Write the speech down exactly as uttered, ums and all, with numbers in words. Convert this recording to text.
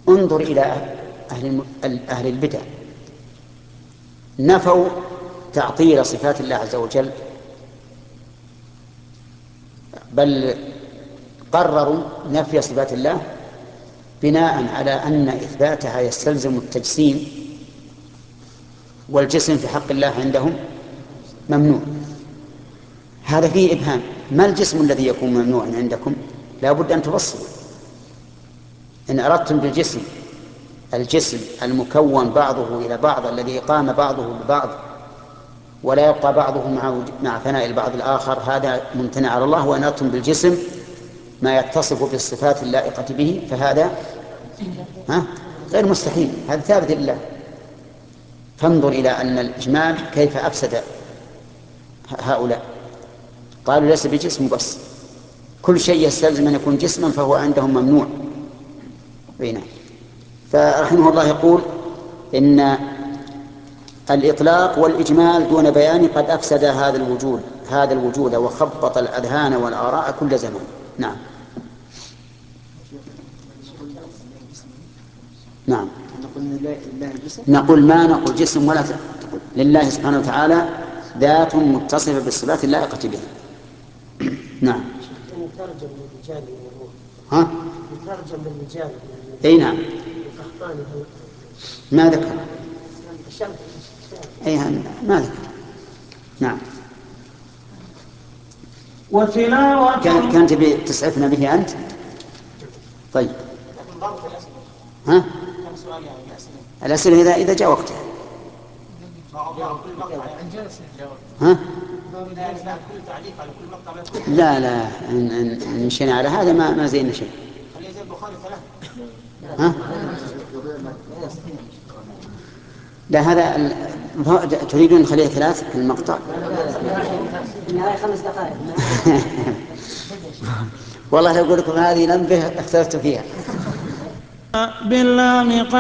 انظر إلى أهل, الم... أهل البدع، نفوا تعطيل صفات الله عز وجل، بل قرروا نفي صفات الله بناء على أن إثباتها يستلزم التجسيم، والجسم في حق الله عندهم ممنوع. هذا فيه إبهام. ما الجسم الذي يكون ممنوعا عندكم؟ لا بد أن تفصلوا. إن أردتم بالجسم الجسم المكون بعضه إلى بعض، الذي قام بعضه ببعض ولا يبقى بعضه مع مع فناء البعض الآخر، هذا ممتنع على الله. وإن أردتم بالجسم ما يتصف بالصفات اللائقة به فهذا ها غير مستحيل، هذا ثابت لله. فانظر إلى أن الإجمال كيف أفسد هؤلاء. قالوا ليس بجسم بس، كل شيء يستلزم أن يكون جسما فهو عندهم ممنوع. بينا. فرحمه الله يقول إن الإطلاق والإجمال دون بيان قد أفسد هذا الوجود هذا الوجود وخبط الأذهان والآراء كل زمان. نعم. نعم. نقول ما نقول جسم ولا تقول. لله سبحانه وتعالى ذات متصفة بالصفات اللائقة به. نعم. يترجم للرجال والروح. ها؟ يترجم للرجال. اي نعم. القحطاني ما ذكر. الشرط. اي ما ذكر. نعم. وتلاوة كان كان تبي تسعفنا به أنت؟ طيب. ها؟ كم سؤال يعني الأسئلة؟ الأسئلة إذا إذا جاء وقتها. ها؟ لا لا إن إن مشينا على هذا ما ما زينا شيء. خليه زي البخاري ثلاثة. ها؟ لا هذا ال... تريدون نخليه ثلاث في المقطع؟ النهاية خمس دقائق. والله لو أقول لكم هذه لمبة اختلفت فيها. بالله